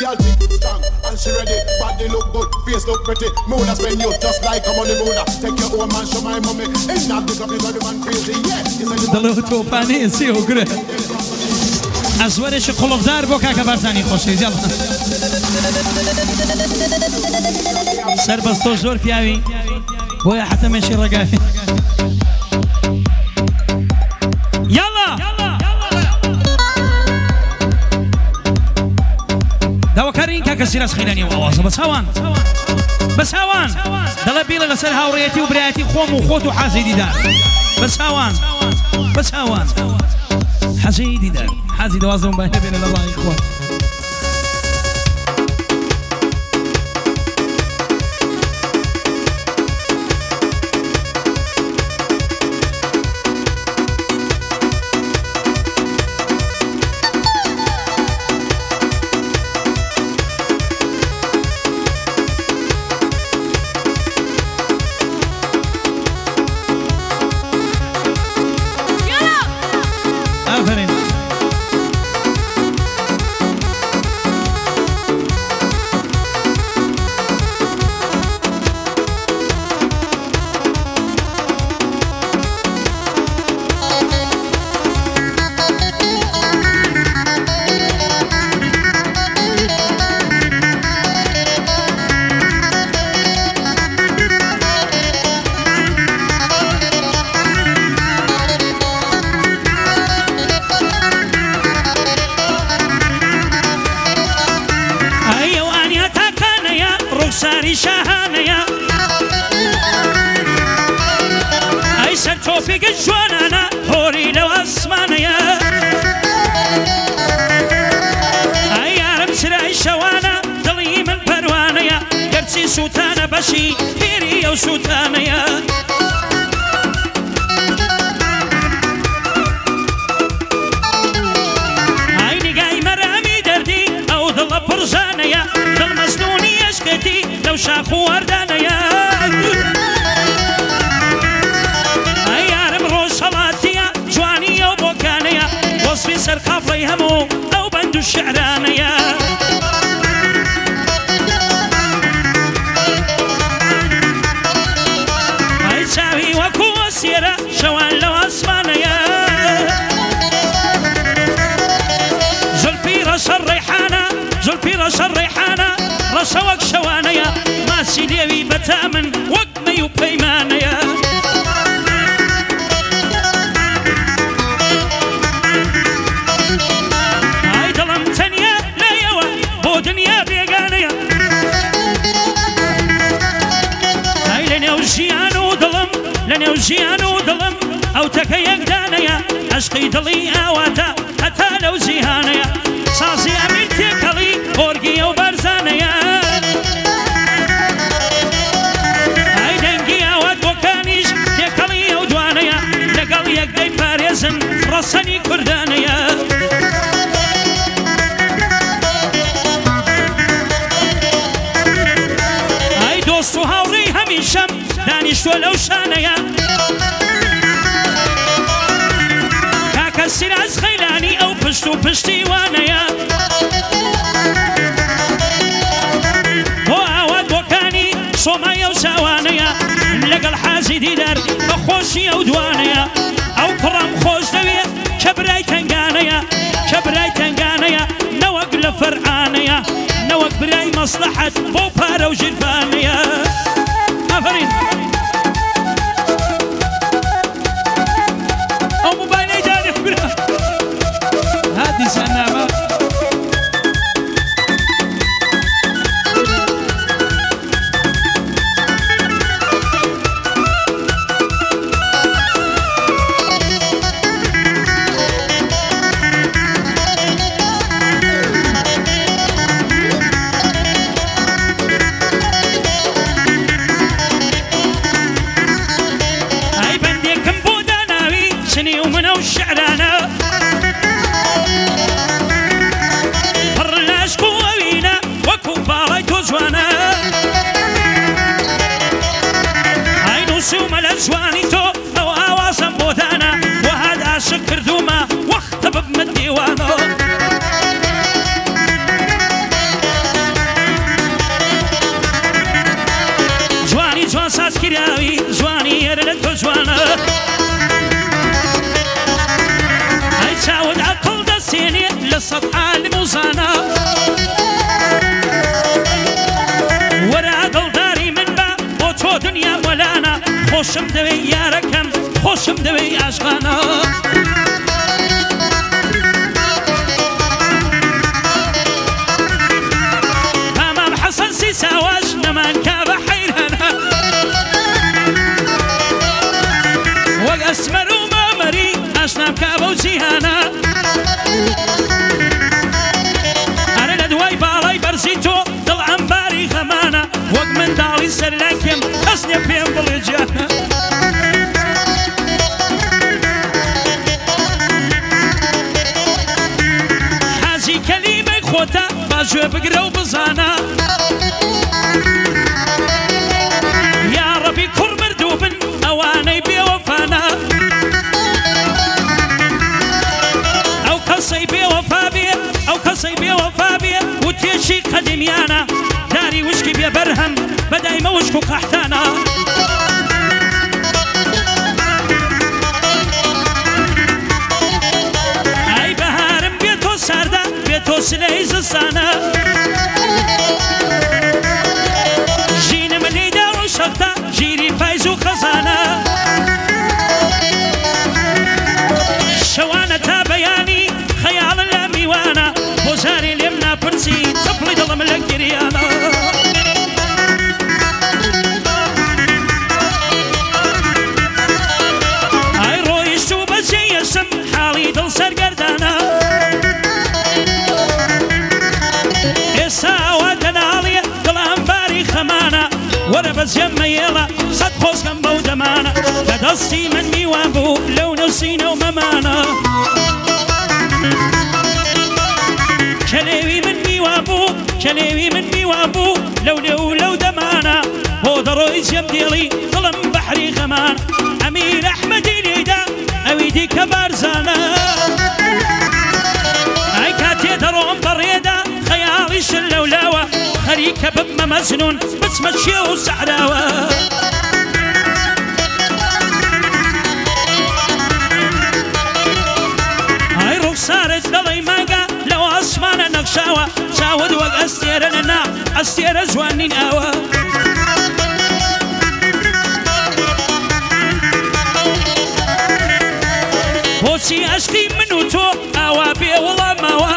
girl thick, strong, and she ready. Body look good, face look pretty. Moona spend you just like a money Moona. Take your own man, show my mommy. Ain't not the club, is the man crazy, yeah. دلو توپانی سی و گره. ازورش قلبدار بو که برزنی خوشی جل. سرباز تو زور پیاوی. بویا حتی میشی رگای. يلا دوا كارين كاكسير خيلاني وأوازه بس هوان دلا بيلا لسر هاوريتي وبرياتي خوم وخوت وحازيدي دار بس هوان حازيدي دار حازيدي وازم بين الله يا اخوان توفيق الجوانانا هوري لو اسمانيا ايارم سراي شوانا ضلي من بروانيا قرسي سوتانا بشي هيري او سوتانيا عيني قاي مرامي دردي او ضل برزانيا ضل مسنوني يشكتي لو شاخو وردانيا وصفي سرقاف ليهمو أو بندو الشعرانيا هاي ساوي وكو سيرة شوان لو أسمانيا زلفي رش الريحانة رشوك شوانيا ما سيديوي بتامن وقمي وبيمانيا دنيا بيغانيا هاي لنيو جيانو ظلم او تكيك دانيا عشقي ضلي اواتا حتى لو زيهانيا صاصي امير تيكالي اورقي وبرزانيا هاي دنقي اوات وكانيش تيكالي ودوانيا لقال يقدي باريزن رسني كردانيا دوستو هاوري هميشم دانيشتو لو شانيا كاكا سراز خيلاني او بشتو بشتي وانيا بو اواد وكاني صومايا وساوانيا لقى الحازي ديدار بخوشي او دوانيا او كرم خوش دوية كبراي تنقانيا نوق لفرعانيا نوق براي مصلحة بوبارا وجرفانيا أفرين أو موبايلي جاني خبرها هذه سنامة گیراوی جوانی هێرە لە تۆ جوانە ئەی چاوت عەقڵ دەسێنێ لە سەد عالم و زانە وەرە دڵداری من بە بۆ تۆ دنیا وەلانە خۆشم دەوێ یارەکەم خۆشم دەوێ عاشقانە هەمام حەسەن سی ساواش نەمان کا بە حەیرانە وەک ئەسمەر و مامەری ئاشنام کا بەو جیهانە ئەرە لە دوای باڵای بەرزی تۆ دڵ ئەمباری غەمانە وەک منداڵی سەرلاکێم کەس نییە پێم بڵێ جانە حاجی کەلیمەی خۆتە باگوێ بگرە و بزانە یا ڕەبی کوڕ مردوو بن ئەوانەی بێوەفانە ئەو کەسەی بێوەفا بێ ئەو کەسەی بێوەفا بێ و تێشی قەدیمیانە داری وشکی بێ بەرهەم بەدایمە وشک و قەحتانە ئەی بەهارم بێ تۆ ساردا بێ تۆ سلەی زستانە ژینم لێدا و شەقتا ژیری فایز و خەزانە شەوانە تا بەیانی خەیاڵە لە میوانە بۆ جارێ لێم ناپرسی چەپڵی دڵم لە گریانە ئای ڕۆیشت و بەجێ یەشم حاڵی دڵ سەرگەردانە ئێستا ئەوە دەناڵێ دڵ ئەمباری خەمانە وەرە بەجێم مەیێڵە سەد خۆزگەم بەو دەمانە کە دەستی من میوان بوو لەو نەوسینە و مەمانە کەلێوی من میوان بوو کەلێوی من میوان بوو لەو لێو لەو دەمانە بۆ دەڕۆی جێم دێڵی دڵم بەحری غەمان ئەمیر ئەحمەدی لێدا ئەوی دیکە بارزانە ئەی کاتێ دەڕۆم بەڕێدا خەیاڵی شل لەولاوە خەریکە ببمە مەجنون بچمە چێ و سەحراوە ئەی ڕوخسارت دەڵی ماگە لەو ئاسمانە نەخشاوە چاوت وەک ئەستێرە لەنا ئەستێرە جوانین ئاوە بۆچی ئەشقی من و تۆ ئاوا بێ وەڵاماوە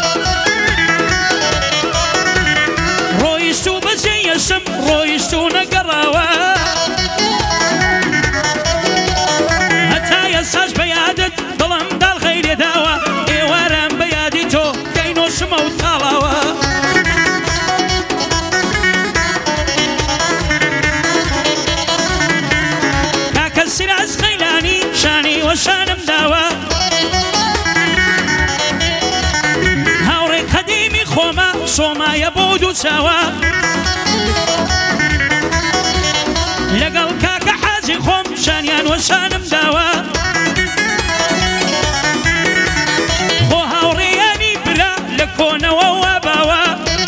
ڕۆیشت و بەجێ یەشم ڕۆیشت و نەگەڕاوە هەتا ئێساش بە یادت دڵم داڵغەی لێداوە ئێوارم بە یادی تۆ دەینۆشمە و تاڵاوە کاکە سیراج خەیلانی شانی وەشانم داوە هاوڕێ قەدیمی خۆمە سۆمایە بۆ دوو چاوە لەگەڵ کاکە حاجی خۆم شانیان وەشانم داوە خۆ هاوڕێیانی برا لە کۆنەوە واباوە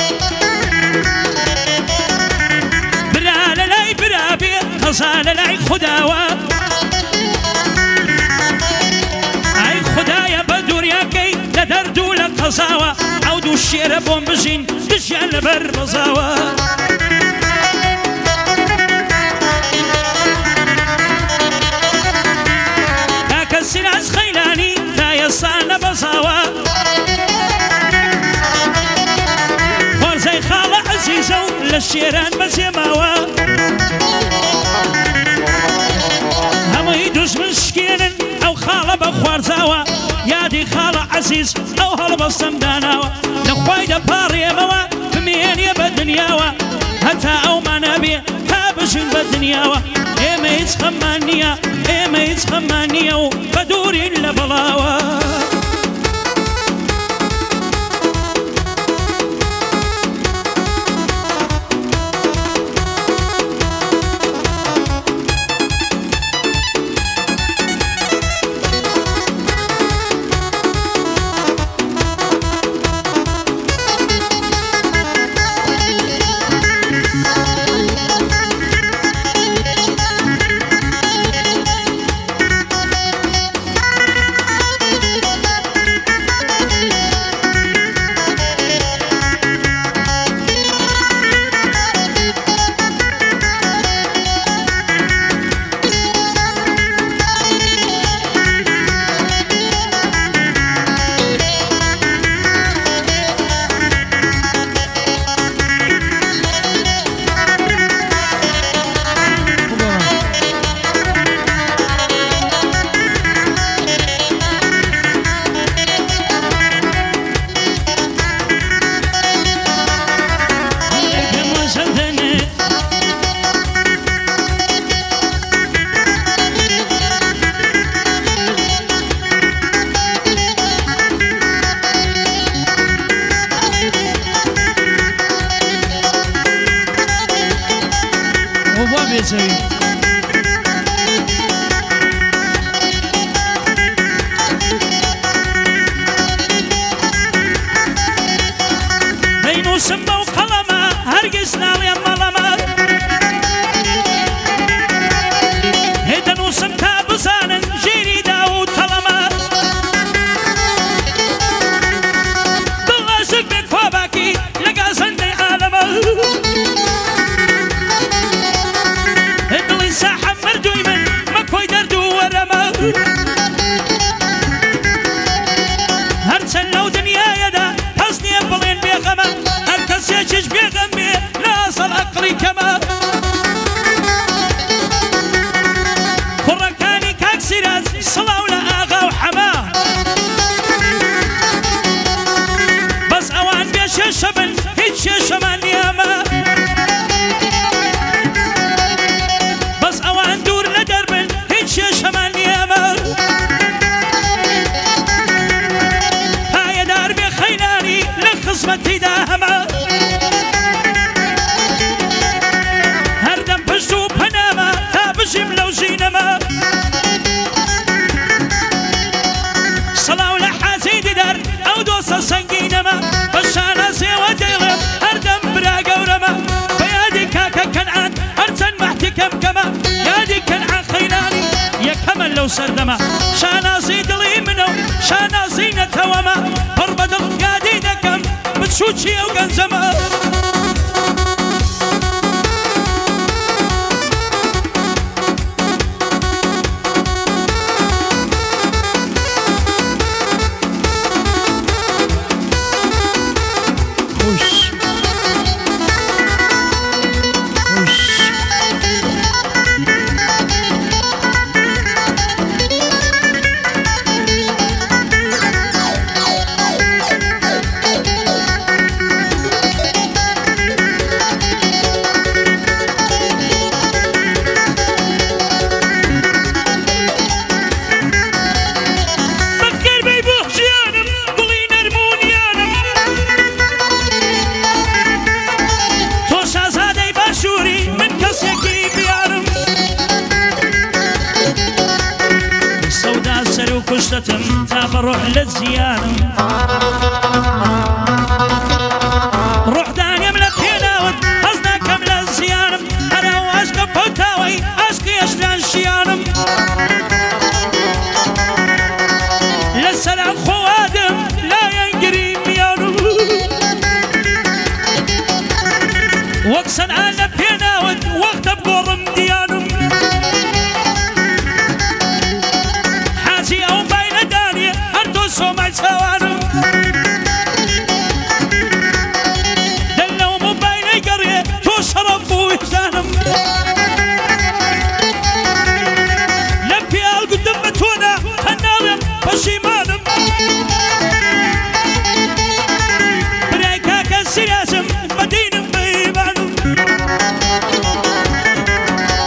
برا لە لای برا بێ قەزا لە لای خودداوە ئای خوددایە بە دووریاکەی لە دەرد و لە قەزاوە ئەو دوو شێرە بۆم بژین دژیان لەبەر بەزاوە کاکە سیراج خەیلانی تا ئێستا نەبەزاوە خۆرزەی خاڵە عەزیزە و لە شێران بەجێماوە هەمووی دوژمن شکێنن ئەو خاڵە بە خوارزاوە یادی خاڵە عەزیز ئەو هەڵبەستەم داناوە لەخوای دەپاڕێمەوە بمێنێ بە دنیاوە هەتا ئەومانە بێ تا بژین بە دنیاوە ئێمە هیچ خەممان نییە ئێمە هیچ خەممان نییە و بە دوورین لە بەڵاوە بەسەوی دەینووسم بەو قەڵەمە هەرگیز ناڵێم مەڵەمە هێ دەنووسم تا بزانن ژێری دا و تەڵەمە دڵ عاشق بێت خۆباکی لە گازەندەی عالەمە هێ دڵی ساحەم مردووی من مەکۆی دەرد و وەرەمە هەرچەند لەو دنیایەدا هەست نییە بڵێن بێغەمە هەر کەسێکیش بێغەم بێ لە ئەسڵ ئەقڵی کەمە کوڕەکانی کاک سیراج سڵاو لە ئاغا و حەما بەس ئەوان بێ شێشە بن هیچ شێشەمان نیامە بەس ئەوان دوور لە دەربن هیچ شێشەمان نیامە پایەدار بێ خەینانی لە خزمەتیدا هەمە هەردەم پشت و پەنامە تا بژیم لەو ژینەمە سەڵاو لە حاجی دیدار ئەو دۆسە سەنگینەمە بە شانەزێوە دەیڵێم هەردەم برا گەورەمە بە یادی کاکە کەنعان هەرچەند مەحتی کەمکەمە یادی کەنعان خەینانی یەکەمە لەو سەردەمە شانازی دڵی منە و شانازی نەتەوەمە پڕ بە دڵ یادی دەکەم بچووچی ئەو گەنجەمە كشتتم تاب روح للزيانم روح داني ملك يناود حزنا كمل الزيانم انا واشق فوتاوي اشقي اشلان شيانم للسلام خوادم لا ينقري ميانم وقسن انا بيناود وقت بقرم ديانم او بين داني هردو سومع سوانم دلو مو بين قرية تو شرف ووجدانم لبي القدم بتونا خنالم بشيمانم بريكاك السياسم بدينم بيبانم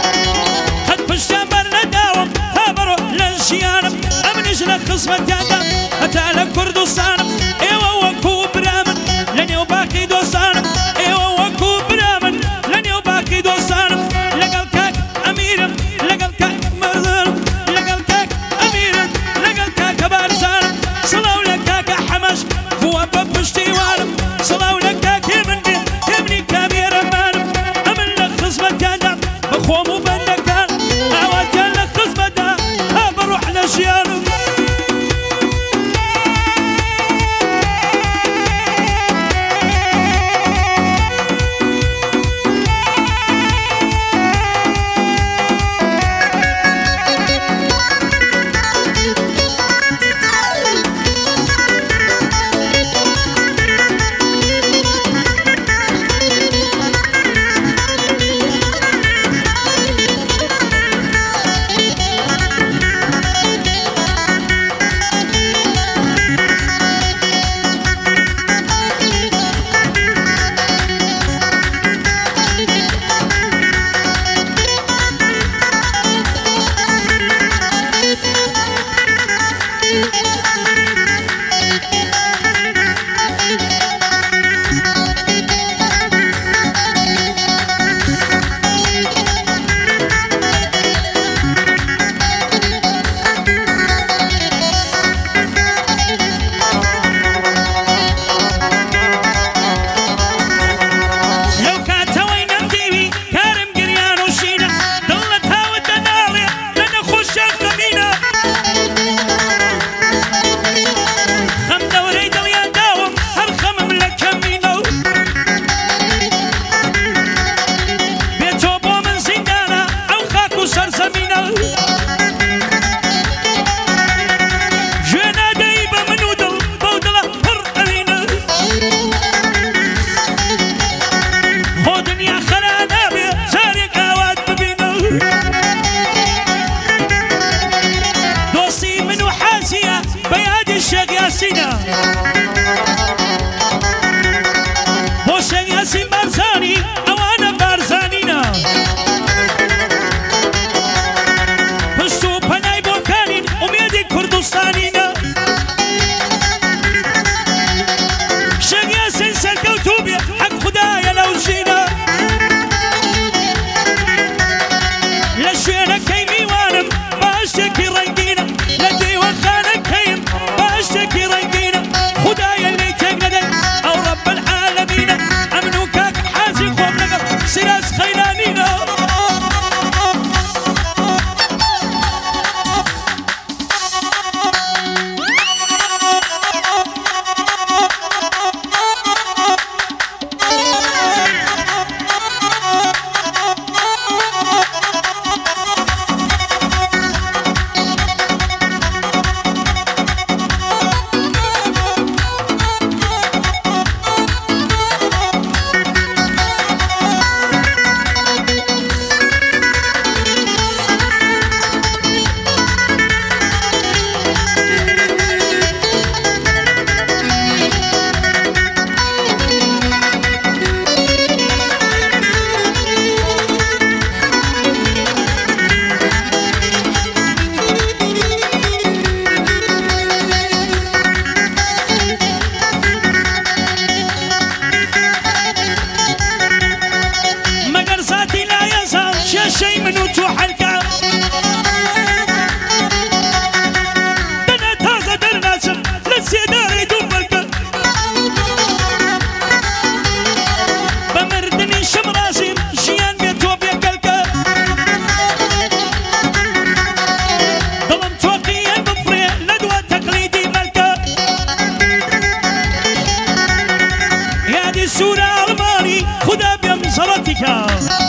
بکە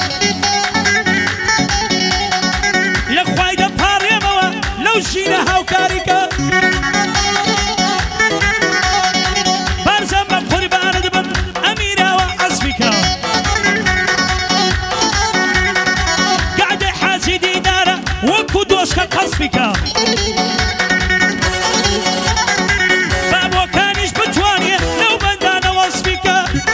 لە خوای دەپاڕێمەوە لەو ژینە هاوکاریکە بارزە بە قوربانت بم ئەمیراوە عەزمیکە گادێ حاجی دیدارە وەکو دۆشکە قەسبیکە بابۆکانیش بتوانێ لەو بەندانە وەسفیکە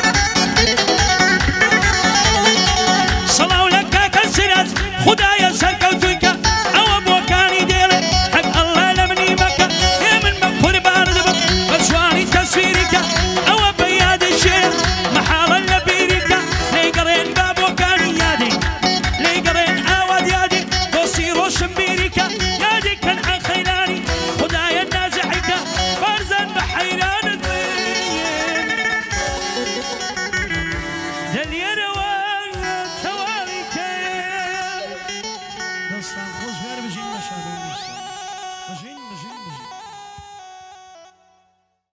سەڵاو لە کاکە سیراج خودایە سەرکەوتوویکە ئەوە بۆکانی دێڵێ حەق ئەڵڵا لە منی مەکە هێ من بە قوربانت بم بە جوانی تەسویریکە ئەوە بە یادی شێر مەحاڵە لە بیریکە لێگەڕێن بابۆکانی یادی لێگەڕێن ئاواد یادی دۆستی ڕۆشن بیریکە یادی کەن عن خەیلانی خودایە نازحیکە بارزان بە حەیرانت بێن دەلێرەوە تەواویکە دەستان خۆش بێر بژین بە شادۆ بژین